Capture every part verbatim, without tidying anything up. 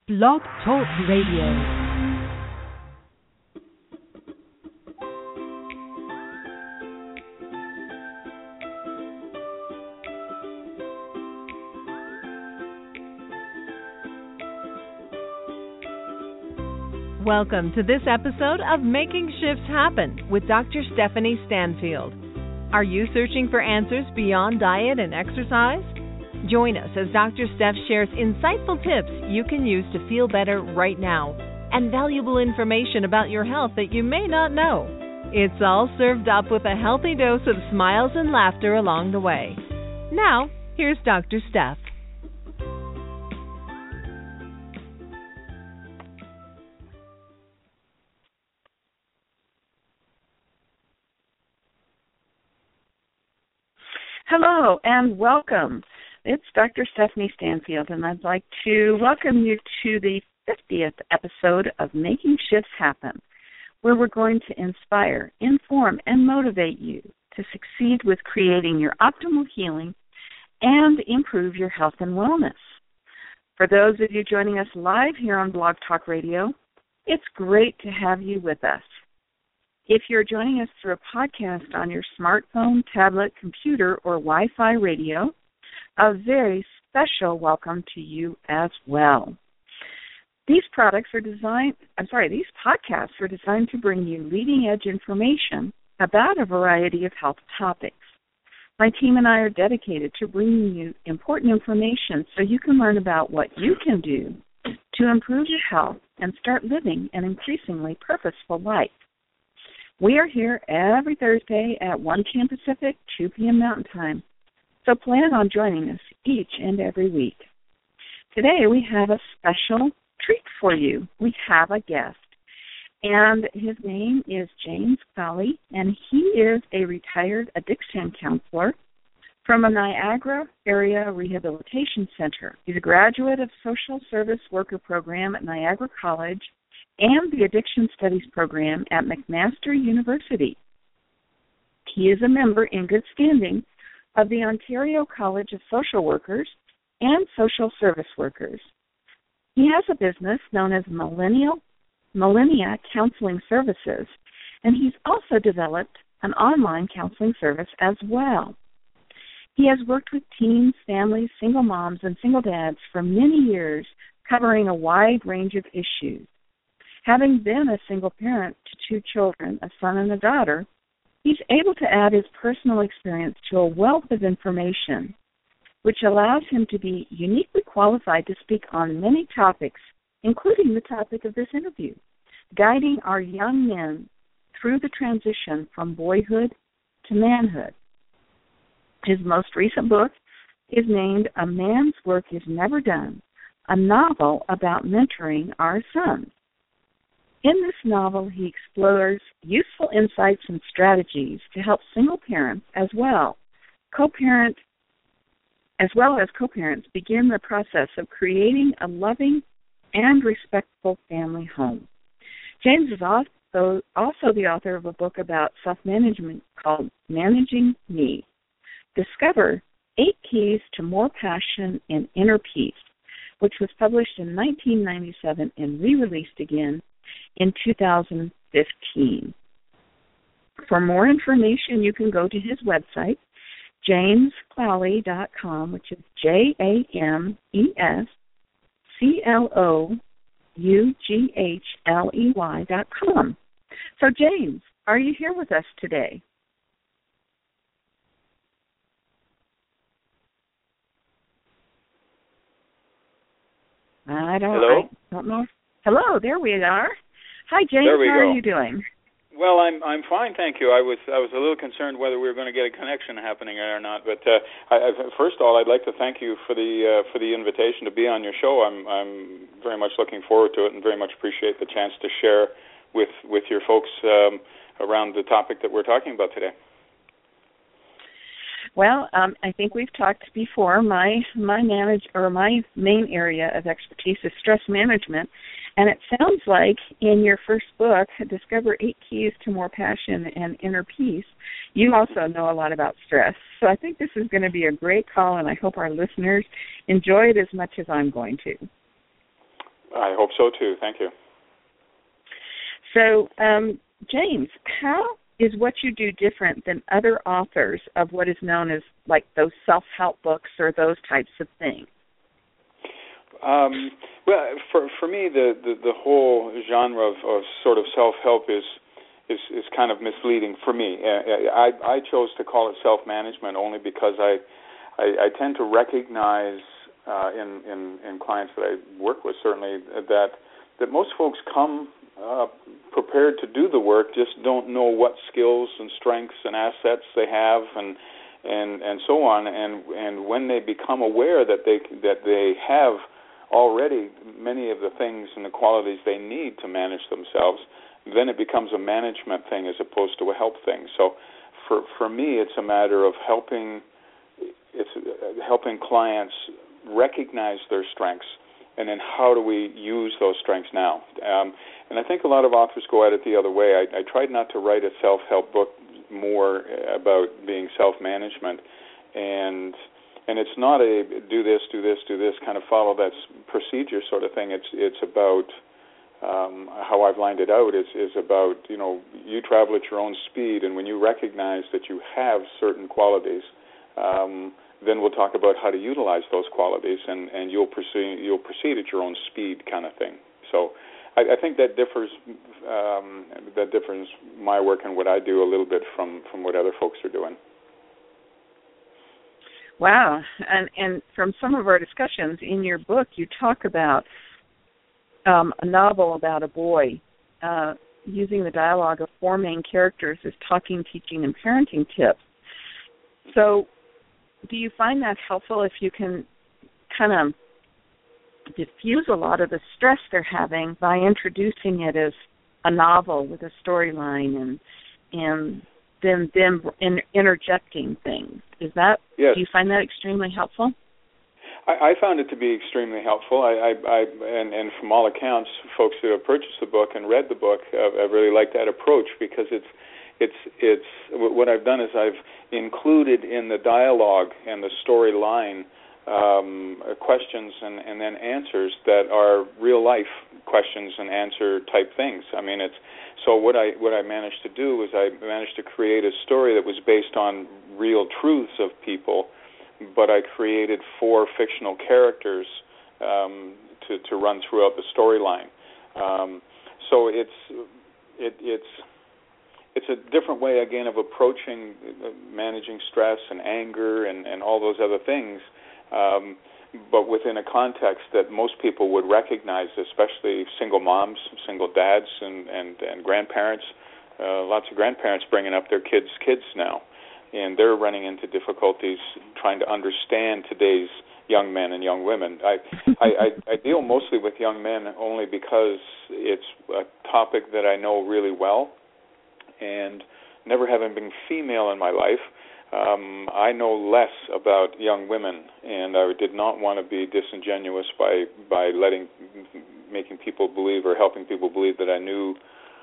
Blog Talk Radio. Welcome to this episode of Making Shifts Happen with Doctor Stephanie Stanfield. Are you searching for answers beyond diet and exercise? Join us as Doctor Steph shares insightful tips you can use to feel better right now and valuable information about your health that you may not know. It's all served up with a healthy dose of smiles and laughter along the way. Now, here's Doctor Steph. Hello and welcome. It's Doctor Stephanie Stanfield, and I'd like to welcome you to the fiftieth episode of Making Shifts Happen, where we're going to inspire, inform, and motivate you to succeed with creating your optimal healing and improve your health and wellness. For those of you joining us live here on Blog Talk Radio, it's great to have you with us. If you're joining us through a podcast on your smartphone, tablet, computer, or Wi-Fi radio, a very special welcome to you as well. These products are designed, I'm sorry, these podcasts are designed to bring you leading-edge information about a variety of health topics. My team and I are dedicated to bringing you important information so you can learn about what you can do to improve your health and start living an increasingly purposeful life. We are here every Thursday at one p.m. Pacific, two p.m. Mountain Time, so plan on joining us each and every week. Today we have a special treat for you. We have a guest, and his name is James Cowley, and he is a retired addiction counselor from a Niagara Area Rehabilitation Center. He's a graduate of Social Service Worker Program at Niagara College and the Addiction Studies Program at McMaster University. He is a member in good standing of the Ontario College of Social Workers and Social Service Workers. He has a business known as Millennial, Millennia Counseling Services, and he's also developed an online counseling service as well. He has worked with teens, families, single moms, and single dads for many years, covering a wide range of issues. Having been a single parent to two children, a son and a daughter, he's able to add his personal experience to a wealth of information, which allows him to be uniquely qualified to speak on many topics, including the topic of this interview, guiding our young men through the transition from boyhood to manhood. His most recent book is named A Man's Work Is Never Done, a novel about mentoring our sons. In this novel, he explores useful insights and strategies to help single parents as well, co-parent, as well as co-parents begin the process of creating a loving and respectful family home. James is also, also the author of a book about self-management called Managing Me. Discover Eight Keys to More Passion and Inner Peace, which was published in nineteen ninety-seven and re-released again in two thousand fifteen. For more information, you can go to his website, james clowley dot com, which is J A M E S C L O U G H L E Y dot com. So, James, are you here with us today? I don't, Hello? I don't know. Hello, there we are. Hi, James. There we How go. are you doing? Well, I'm I'm fine, thank you. I was I was a little concerned whether we were going to get a connection happening or not. But uh, I, I, first of all, I'd like to thank you for the uh, for the invitation to be on your show. I'm I'm very much looking forward to it, and very much appreciate the chance to share with with your folks um, around the topic that we're talking about today. Well, um, I think we've talked before. My my manage or my main area of expertise is stress management, and it sounds like in your first book, Discover Eight Keys to More Passion and Inner Peace, you also know a lot about stress. So I think this is going to be a great call, and I hope our listeners enjoy it as much as I'm going to. I hope so too. Thank you. So, um, James, how is what you do different than other authors of what is known as like those self-help books or those types of things? Um, well, for for me, the, the, the whole genre of, of sort of self-help is is, is kind of misleading for me. I, I chose to call it self-management only because I I, I tend to recognize uh, in, in in clients that I work with certainly that that most folks come uh, prepared to do the work, just don't know what skills and strengths and assets they have and and and so on. And and when they become aware that they that they have already many of the things and the qualities they need to manage themselves, then it becomes a management thing as opposed to a help thing. So for for me, it's a matter of helping it's helping clients recognize their strengths, and then how do we use those strengths now? Um, and I think a lot of authors go at it the other way. I, I tried not to write a self-help book more about being self-management, and And it's not a do this, do this, do this kind of follow that procedure sort of thing. It's it's about um, how I've lined it out is is about, you know, you travel at your own speed, and when you recognize that you have certain qualities, um, then we'll talk about how to utilize those qualities, and, and you'll proceed you'll proceed at your own speed kind of thing. So I, I think that differs um, that differs my work and what I do a little bit from, from what other folks are doing. Wow. And and from some of our discussions in your book, you talk about um, a novel about a boy uh, using the dialogue of four main characters as talking, teaching, and parenting tips. So do you find that helpful if you can kind of diffuse a lot of the stress they're having by introducing it as a novel with a storyline and and then them in, interjecting things? Is that, yes. Do you find that extremely helpful? I, I found it to be extremely helpful. I, I, I and, and from all accounts, folks who have purchased the book and read the book, uh, I really like that approach because it's, it's, it's. What I've done is I've included in the dialogue and the storyline um, questions and, and then answers that are real life questions and answer type things. I mean, it's. So what I what I managed to do was I managed to create a story that was based on real truths of people, but I created four fictional characters um, to to run throughout the storyline. Um, so it's it, it's it's a different way again of approaching managing stress and anger and, and all those other things. Um, but within a context that most people would recognize, especially single moms, single dads, and, and, and grandparents. Uh, lots of grandparents bringing up their kids' kids now, and they're running into difficulties trying to understand today's young men and young women. I, I, I, I deal mostly with young men only because it's a topic that I know really well, and never having been female in my life, Um, I know less about young women, and I did not want to be disingenuous by by letting, making people believe or helping people believe that I knew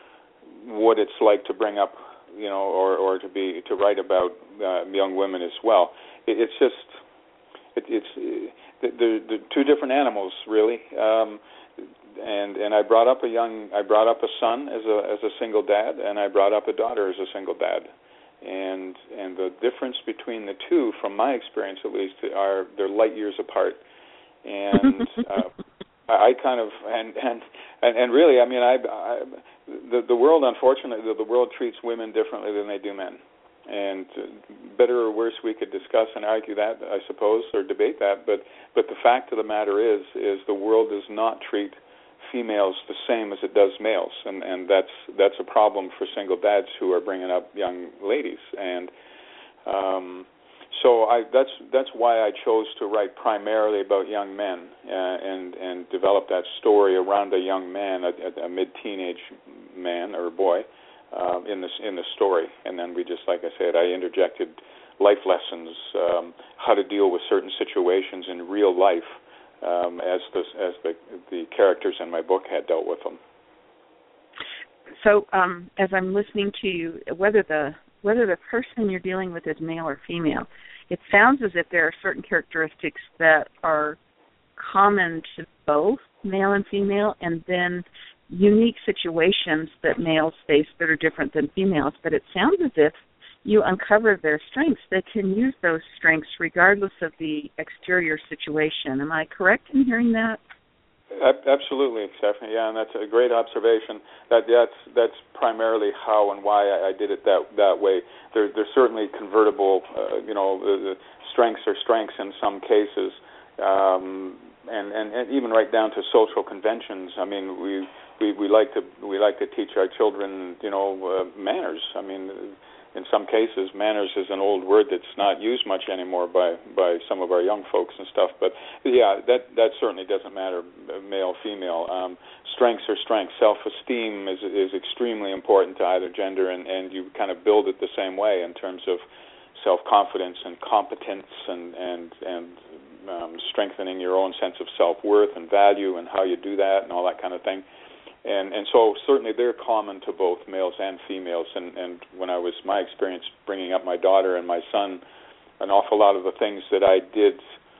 what it's like to bring up, you know, or, or to be to write about uh, young women as well. It, it's just, it, it's they're, they're two different animals, really. Um, and and I brought up a young, I brought up a son as a as a single dad, and I brought up a daughter as a single dad. And and the difference between the two, from my experience at least, are they're light years apart. And uh, I kind of and and and, and really, I mean, I, I the the world, unfortunately, the, the world treats women differently than they do men. And better or worse, we could discuss and argue that, I suppose, or debate that. But but the fact of the matter is, is the world does not treat females the same as it does males, and, and that's that's a problem for single dads who are bringing up young ladies. And um, so I, that's that's why I chose to write primarily about young men uh, and and develop that story around a young man, a, a mid-teenage man or boy uh, in this in the story. And then we just, like I said, I interjected life lessons, um, how to deal with certain situations in real life. Um, as the as the the characters in my book had dealt with them. So, um, as I'm listening to you, whether the whether the person you're dealing with is male or female, it sounds as if there are certain characteristics that are common to both male and female, and then unique situations that males face that are different than females. But it sounds as if you uncover their strengths. They can use those strengths regardless of the exterior situation. Am I correct in hearing that? Absolutely, Stephanie. Yeah, and that's a great observation. That that's that's primarily how and why I, I did it that that way. There, there's certainly convertible, uh, you know, the, the strengths are strengths in some cases, um, and, and and even right down to social conventions. I mean, we we, we like to we like to teach our children, you know, uh, manners. I mean, in some cases, manners is an old word that's not used much anymore by, by some of our young folks and stuff. But, yeah, that, that certainly doesn't matter, male, female. Um, strengths are strengths. Self-esteem is is extremely important to either gender, and, and you kind of build it the same way in terms of self-confidence and competence and, and, and um, strengthening your own sense of self-worth and value and how you do that and all that kind of thing. And and so certainly they're common to both males and females. And, and when I was, my experience bringing up my daughter and my son, an awful lot of the things that I did,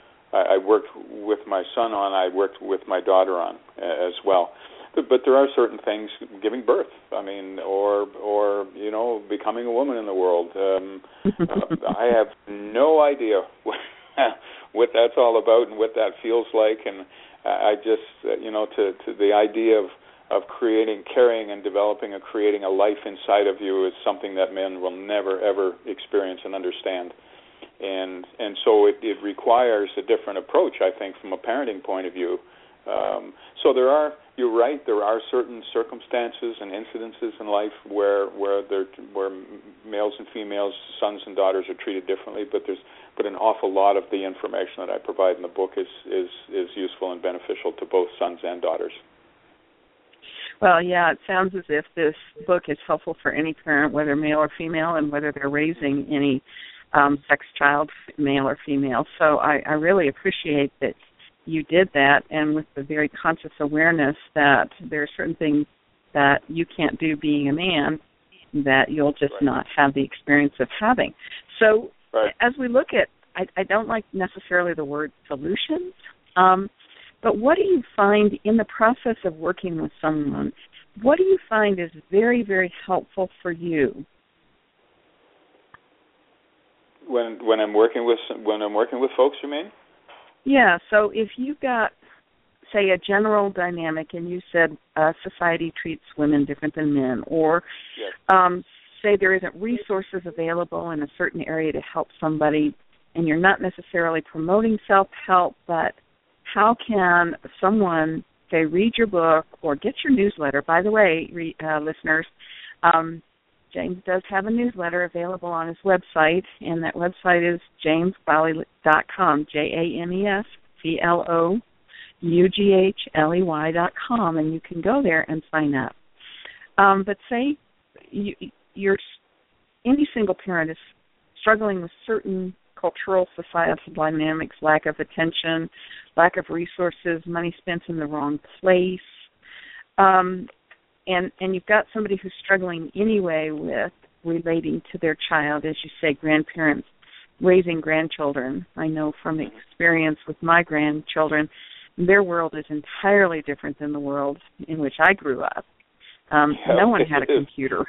I, I worked with my son on, I worked with my daughter on as well. But, but there are certain things, giving birth, I mean, or, or you know, becoming a woman in the world. Um, uh, I have no idea what, what that's all about and what that feels like. And I just, uh, you know, to, to the idea of, of creating, carrying and developing and creating a life inside of you is something that men will never, ever experience and understand. And and so it, it requires a different approach, I think, from a parenting point of view. Um, so there are, you're right, there are certain circumstances and incidences in life where where there where males and females, sons and daughters are treated differently, but there's but an awful lot of the information that I provide in the book is, is, is useful and beneficial to both sons and daughters. Well, yeah, it sounds as if this book is helpful for any parent, whether male or female, and whether they're raising any um, sex child, male or female. So I, I really appreciate that you did that, and with the very conscious awareness that there are certain things that you can't do being a man that you'll just right. not have the experience of having. So right. as we look at, I, I don't like necessarily the word solutions, um, but what do you find in the process of working with someone, what do you find is very, very helpful for you? When when I'm working with when I'm working with folks, you mean? Yeah, so if you've got, say, a general dynamic and you said uh, society treats women different than men, or yes. um, say there isn't resources available in a certain area to help somebody, and you're not necessarily promoting self-help, but how can someone, say, read your book or get your newsletter? By the way, re, uh, listeners, um, James does have a newsletter available on his website, and that website is james glowey dot com, J A M E S C L O U G H L E Y dot com, and you can go there and sign up. Um, but say you, you're, any single parent is struggling with certain cultural, societal dynamics, lack of attention, lack of resources, money spent in the wrong place, um, and and you've got somebody who's struggling anyway with relating to their child, as you say, grandparents raising grandchildren. I know from experience with my grandchildren, their world is entirely different than the world in which I grew up. Um, yeah, no one had a computer.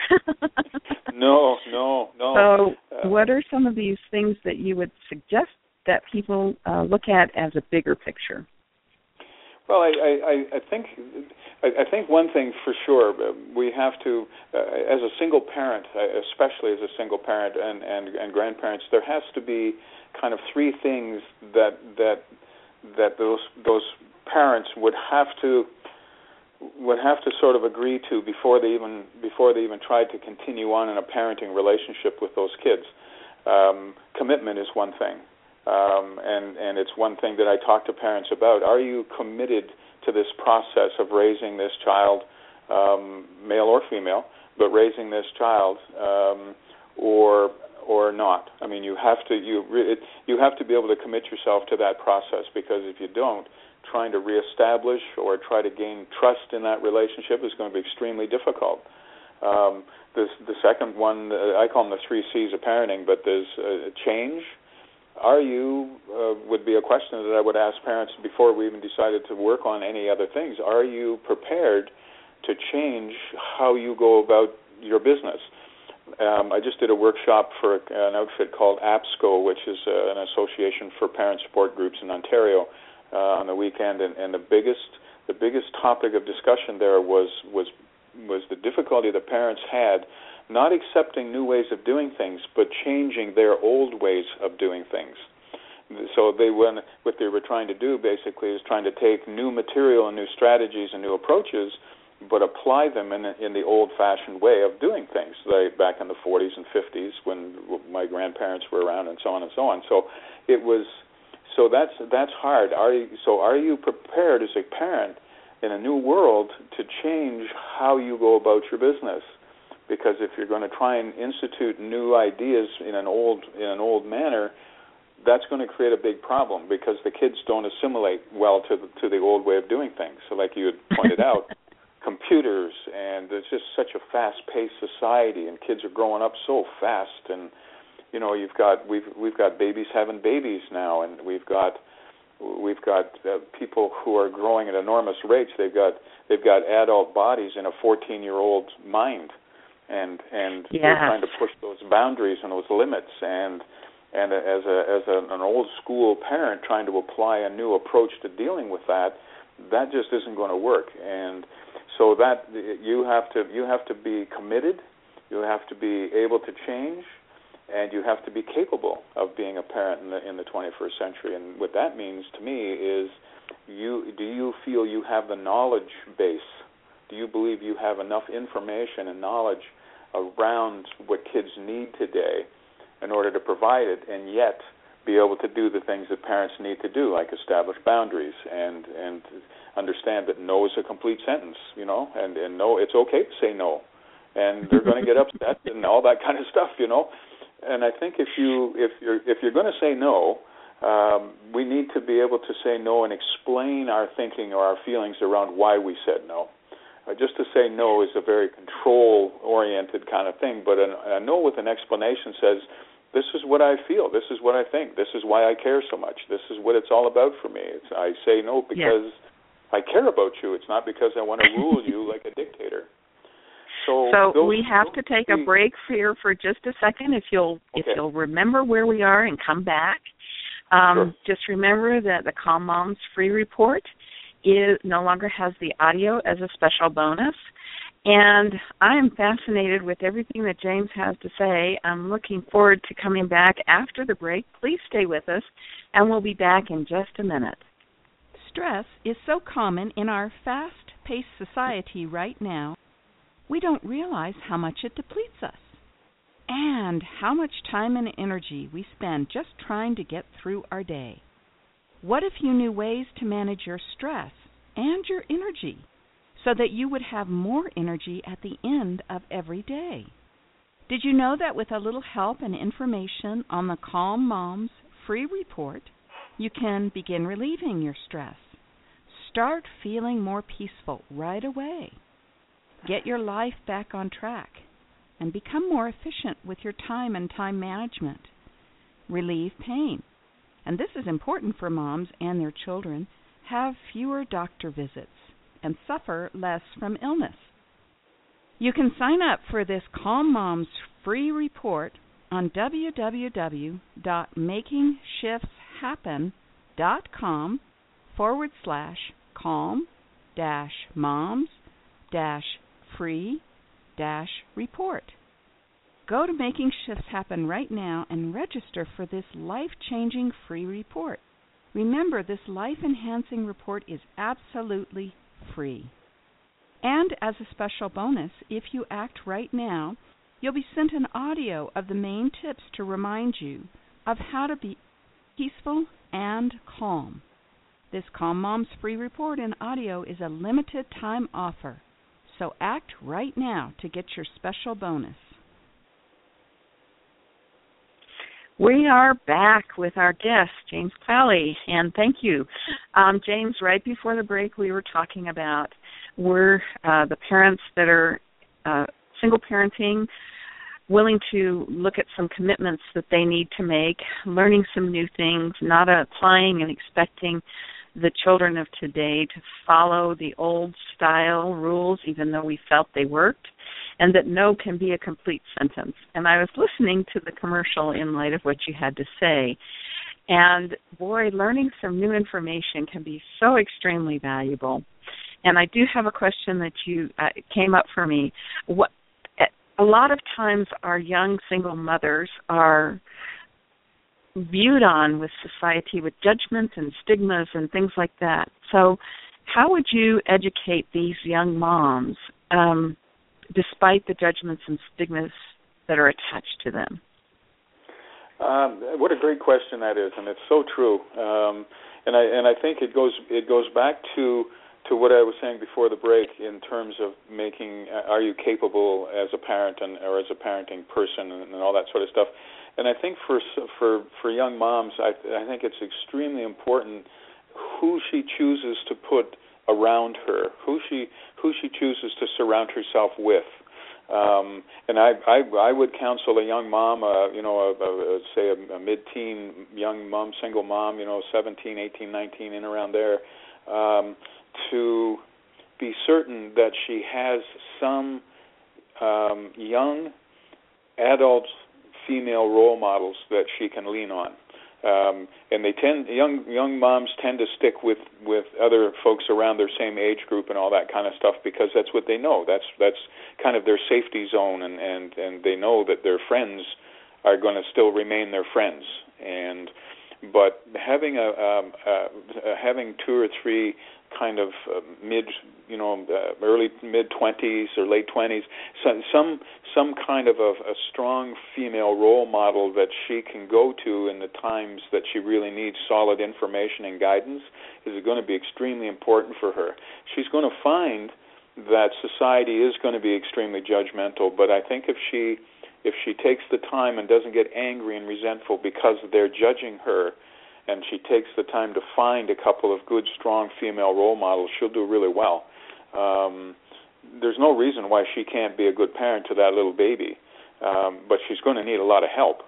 no, no, no. So uh, what are some of these things that you would suggest that people uh, look at as a bigger picture? Well, I, I, I think I think one thing for sure, we have to, uh, as a single parent, especially as a single parent and, and, and grandparents, there has to be kind of three things that that that those those parents would have to would have to sort of agree to before they even before they even tried to continue on in a parenting relationship with those kids. Um, commitment is one thing. Um, and, and it's one thing that I talk to parents about. Are you committed to this process of raising this child, um, male or female, but raising this child, um, or or not? I mean, you have to you it, you have to be able to commit yourself to that process, because if you don't, trying to reestablish or try to gain trust in that relationship is going to be extremely difficult. Um, this, the second one, uh, I call them the three C's of parenting, but there's uh, change. are you, uh, would be a question that I would ask parents before we even decided to work on any other things. Are you prepared to change how you go about your business? Um, I just did a workshop for an outfit called APSCO, which is uh, an association for parent support groups in Ontario, uh, on the weekend, and, and the biggest the biggest topic of discussion there was was was the difficulty that parents had not accepting new ways of doing things, but changing their old ways of doing things. So they went, what they were trying to do basically is trying to take new material and new strategies and new approaches, but apply them in, in the old-fashioned way of doing things, like back in the forties and fifties when my grandparents were around, and so on and so on. So it was, so that's that's hard. Are you, so are you prepared as a parent in a new world to change how you go about your business? Because if you're going to try and institute new ideas in an old in an old manner, that's going to create a big problem because the kids don't assimilate well to the, to the old way of doing things. So, like you had pointed out, computers, and it's just such a fast-paced society, and kids are growing up so fast. And you know, you've got we've we've got babies having babies now, and we've got we've got uh, people who are growing at enormous rates. They've got they've got adult bodies in a fourteen-year-old mind. And and yeah. They're trying to push those boundaries and those limits. And and as a as a, an old school parent trying to apply a new approach to dealing with that, that just isn't going to work. And so that you have to you have to be committed, you have to be able to change, and you have to be capable of being a parent in the in the twenty-first century. And what that means to me is, you do you feel you have the knowledge base? Do you believe you have enough information and knowledge around what kids need today in order to provide it, and yet be able to do the things that parents need to do, like establish boundaries and and understand that no is a complete sentence, you know, and, and no, it's okay to say no, and they're going to get upset and all that kind of stuff, you know. And I think if you if you're if you're going to say no, um, we need to be able to say no and explain our thinking or our feelings around why we said no. Uh, just to say no is a very control-oriented kind of thing, but an, a no with an explanation says, this is what I feel, this is what I think, this is why I care so much, this is what it's all about for me. It's, I say no because yeah. I care about you. It's not because I want to rule you like a dictator. So, so those, we have to take a break here for just a second. If you'll okay. if you'll remember where we are and come back, um, sure. just remember that the Calm Moms free report is no longer has the audio as a special bonus. And I am fascinated with everything that James has to say. I'm looking forward to coming back after the break. Please stay with us, and we'll be back in just a minute. Stress is so common in our fast-paced society right now, we don't realize how much it depletes us and how much time and energy we spend just trying to get through our day. What if you knew ways to manage your stress and your energy so that you would have more energy at the end of every day? Did you know that with a little help and information on the Calm Moms free report, you can begin relieving your stress? Start feeling more peaceful right away. Get your life back on track and become more efficient with your time and time management. Relieve pain. And this is important for moms and their children, have fewer doctor visits and suffer less from illness. You can sign up for this Calm Moms free report on w w w dot making shifts happen dot com forward slash calm dash moms dash free dash report. Go to Making Shifts Happen right now and register for this life-changing free report. Remember, this life-enhancing report is absolutely free. And as a special bonus, if you act right now, you'll be sent an audio of the main tips to remind you of how to be peaceful and calm. This Calm Moms free report in audio is a limited time offer, so act right now to get your special bonus. We are back with our guest, James Clowley, and thank you. Um, James, right before the break, we were talking about we're uh, the parents that are uh, single parenting willing to look at some commitments that they need to make, learning some new things, not applying and expecting the children of today to follow the old style rules, even though we felt they worked, and that no can be a complete sentence. And I was listening to the commercial in light of what you had to say, and boy, learning some new information can be so extremely valuable. And I do have a question that you uh, came up for me. What a lot of times our young single mothers are viewed on with society with judgments and stigmas and things like that. So how would you educate these young moms um, despite the judgments and stigmas that are attached to them? Um, what a great question that is, and it's so true. Um, and I and I think it goes it goes back to to what I was saying before the break in terms of making, uh, are you capable as a parent and or as a parenting person and, and all that sort of stuff. And I think for for for young moms, I, I think it's extremely important who she chooses to put around her, who she who she chooses to surround herself with. Um, and I, I I would counsel a young mom, uh, you know, a, a, say a, a mid-teen young mom, single mom, you know, seventeen, eighteen, nineteen, in around there, um, to be certain that she has some um, young adult female role models that she can lean on. Um, and they tend young young moms tend to stick with, with other folks around their same age group and all that kind of stuff because that's what they know. That's that's kind of their safety zone, and, and, and they know that their friends are going to still remain their friends. And but having a um, uh, having two or three kind of uh, mid, you know, uh, early mid twenties or late twenties, some some some kind of a, a strong female role model that she can go to in the times that she really needs solid information and guidance is going to be extremely important for her. She's going to find that society is going to be extremely judgmental, but I think if she if she takes the time and doesn't get angry and resentful because they're judging her, and she takes the time to find a couple of good, strong female role models, she'll do really well. Um, there's no reason why she can't be a good parent to that little baby, um, but she's going to need a lot of help,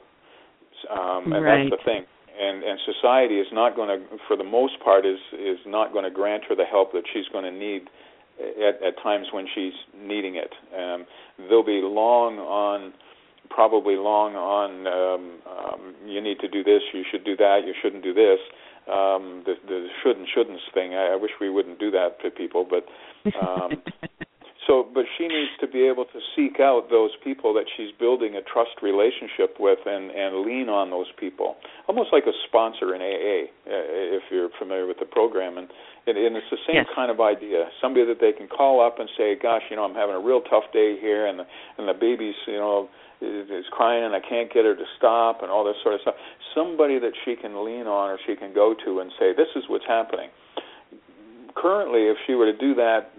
um, and right. that's the thing. And, and society is not going to, for the most part, is is not going to grant her the help that she's going to need at, at times when she's needing it. Um, they'll be long on. Probably long on, um, um, you need to do this, you should do that, you shouldn't do this. Um, the, the should and shouldn't thing, I, I wish we wouldn't do that to people. But um, so, but she needs to be able to seek out those people that she's building a trust relationship with and, and lean on those people, almost like a sponsor in A A, uh, if you're familiar with the program. And, and, and it's the same yes. kind of idea, somebody that they can call up and say, gosh, you know, I'm having a real tough day here, and the, and the baby's, you know, is crying and I can't get her to stop and all this sort of stuff. Somebody that she can lean on or she can go to and say, this is what's happening. Currently, if she were to do that,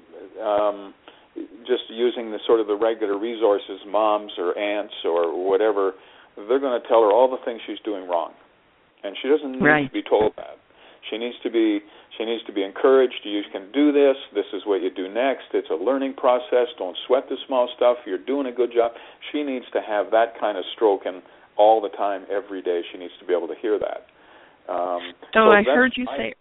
um, just using the sort of the regular resources, moms or aunts or whatever, they're going to tell her all the things she's doing wrong. And she doesn't need right. to be told that. She needs to be she needs to be encouraged. You can do this. This is what you do next. It's a learning process. Don't sweat the small stuff. You're doing a good job. She needs to have that kind of stroking all the time, every day. She needs to be able to hear that. Um, so, so I heard you I, say.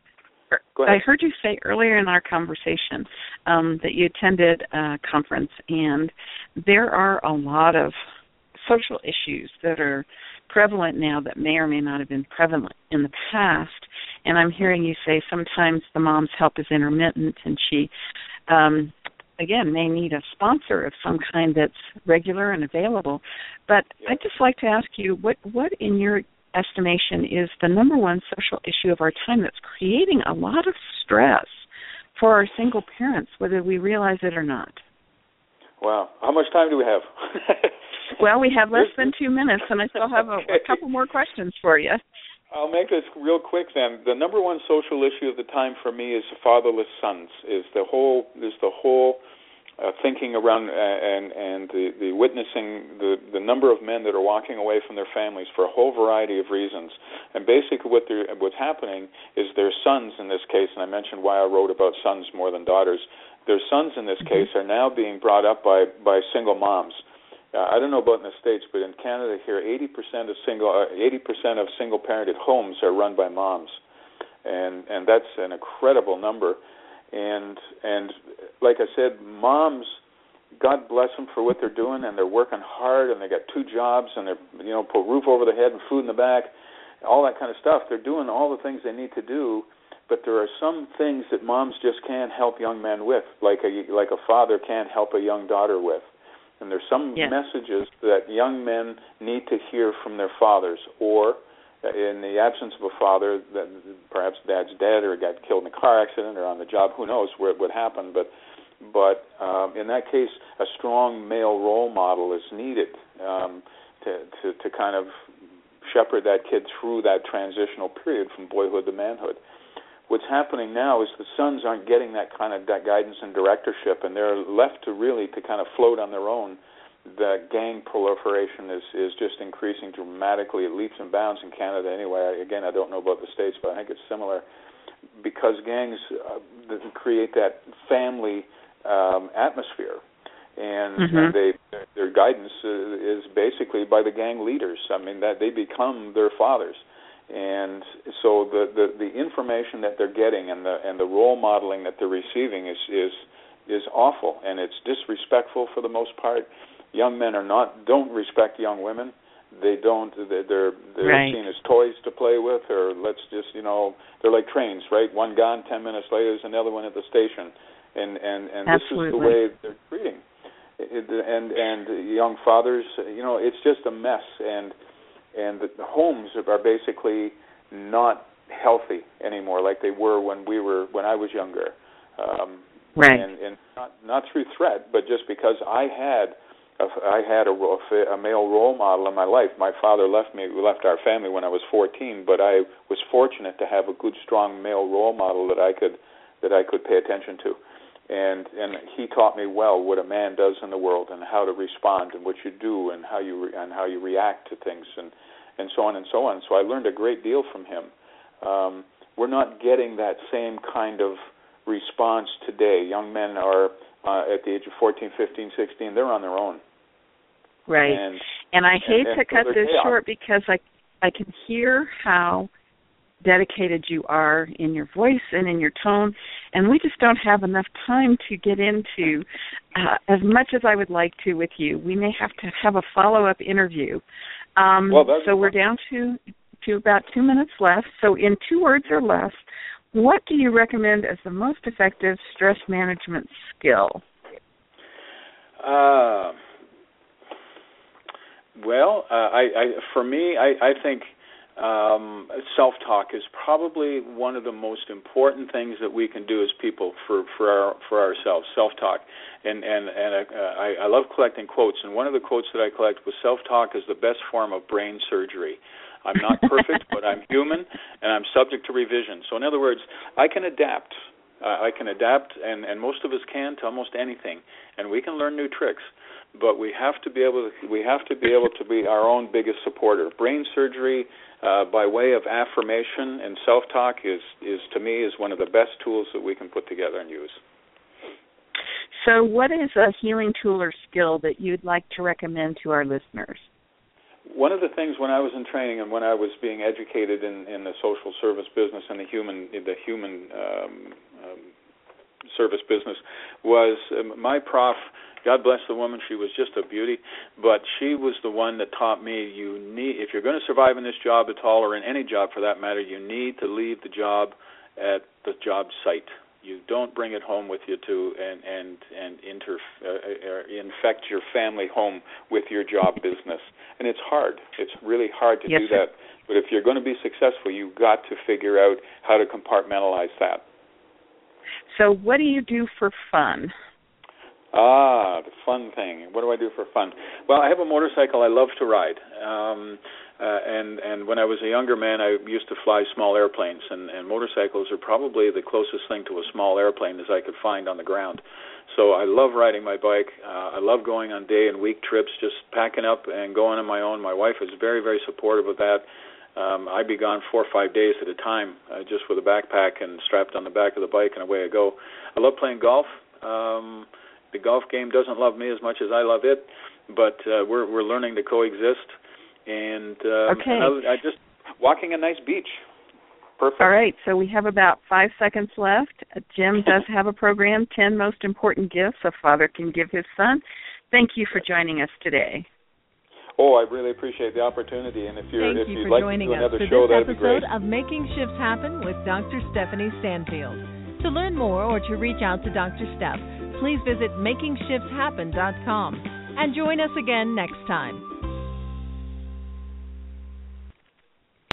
Go ahead. I heard you say earlier in our conversation um, that you attended a conference, and there are a lot of social issues that are prevalent now that may or may not have been prevalent in the past. And I'm hearing you say sometimes the mom's help is intermittent, and she, um, again, may need a sponsor of some kind that's regular and available. But yeah. I'd just like to ask you, what, what in your estimation is the number one social issue of our time that's creating a lot of stress for our single parents, whether we realize it or not? Wow. How much time do we have? Well, we have less than two minutes, and I still have a, okay. a couple more questions for you. I'll make this real quick then. The number one social issue of the time for me is fatherless sons. Is the whole is the whole uh, thinking around uh, and and the, the witnessing the, the number of men that are walking away from their families for a whole variety of reasons. And basically, what they're, what's happening is their sons in this case, and I mentioned why I wrote about sons more than daughters. Their sons in this mm-hmm. case are now being brought up by by single moms. Uh, I don't know about in the States, but in Canada here, eighty percent of single uh, eighty percent of single-parented homes are run by moms, and and that's an incredible number. And and like I said, moms, God bless them for what they're doing, and they're working hard, and they got two jobs, and they're you know put a roof over their head and food in the back, all that kind of stuff. They're doing all the things they need to do. But there are some things that moms just can't help young men with, like a like a father can't help a young daughter with. And there's some yes. messages that young men need to hear from their fathers, or in the absence of a father, that perhaps dad's dead or got killed in a car accident or on the job. Who knows where it would happen? But but um, in that case, a strong male role model is needed um, to, to to kind of shepherd that kid through that transitional period from boyhood to manhood. What's happening now is the sons aren't getting that kind of guidance and directorship, and they're left to really to kind of float on their own. The gang proliferation is, is just increasing dramatically. It leaps and bounds in Canada anyway. Again, I don't know about the States, but I think it's similar because gangs uh, create that family um, atmosphere, and, mm-hmm. and they their guidance is basically by the gang leaders. I mean, that they become their fathers. And so the, the, the information that they're getting and the and the role modeling that they're receiving is, is is awful, and it's disrespectful for the most part. Young men are not don't respect young women. They don't. They're they're right. seen as toys to play with, or let's just you know they're like trains, right? One gone, ten minutes later, there's another one at the station, and and and this is the way they're treating. It, and and young fathers, you know, it's just a mess, and. And the homes are basically not healthy anymore, like they were when we were when I was younger. Um, right. And, and not not through threat, but just because I had a, I had a, a male role model in my life. My father left me, left our family when I was fourteen, but I was fortunate to have a good, strong male role model that I could that I could pay attention to. And and he taught me well what a man does in the world and how to respond and what you do and how you re, and how you react to things and, and so on and so on. So I learned a great deal from him. Um, we're not getting that same kind of response today. Young men are uh, at the age of fourteen, fifteen, sixteen. They're on their own. Right. And, and I hate and, to and cut so this chaos. short because I I can hear how dedicated you are in your voice and in your tone, and we just don't have enough time to get into uh, as much as I would like to with you. We may have to have a follow-up interview. Um, well, so we're fun. down to, to about two minutes left. So in two words or less, what do you recommend as the most effective stress management skill? Uh, well, uh, I, I for me, I, I think Um, self-talk is probably one of the most important things that we can do as people for for our, for ourselves. Self-talk, and and and uh, I, I love collecting quotes. And one of the quotes that I collect was, "Self-talk is the best form of brain surgery." I'm not perfect, but I'm human, and I'm subject to revision. So in other words, I can adapt. Uh, I can adapt, and, and most of us can to almost anything, and we can learn new tricks. But we have to be able to we have to be able to be our own biggest supporter. Brain surgery, uh, by way of affirmation and self-talk, is is to me is one of the best tools that we can put together and use. So, what is a healing tool or skill that you'd like to recommend to our listeners? One of the things when I was in training and when I was being educated in, in the social service business and the human the human um, um, service business was um, my prof. God bless the woman, she was just a beauty, but she was the one that taught me you need, if you're going to survive in this job at all, or in any job for that matter, you need to leave the job at the job site. You don't bring it home with you to and and and inter, uh, infect your family home with your job business. And it's hard. It's really hard to yes, do that. But if you're going to be successful, you've got to figure out how to compartmentalize that. So what do you do for fun? Ah, the fun thing. What do I do for fun? Well, I have a motorcycle I love to ride. Um, uh, and, and when I was a younger man, I used to fly small airplanes, and, and motorcycles are probably the closest thing to a small airplane as I could find on the ground. So I love riding my bike. Uh, I love going on day and week trips, just packing up and going on my own. My wife is very, very supportive of that. Um, I'd be gone four or five days at a time, uh, just with a backpack and strapped on the back of the bike, and away I go. I love playing golf. Um The golf game doesn't love me as much as I love it, but uh, we're we're learning to coexist. And, um, okay. and I, I just walking a nice beach. Perfect. All right, so we have about five seconds left. Jim does have a program, ten Most Important Gifts a Father Can Give His Son. Thank you for joining us today. Oh, I really appreciate the opportunity, and if you're Thank if you you'd for like joining to do us another for show, this that'd be great. episode of Making Shifts Happen with Doctor Stephanie Stanfield. To learn more or to reach out to Doctor Steph, please visit making shifts happen dot com and join us again next time.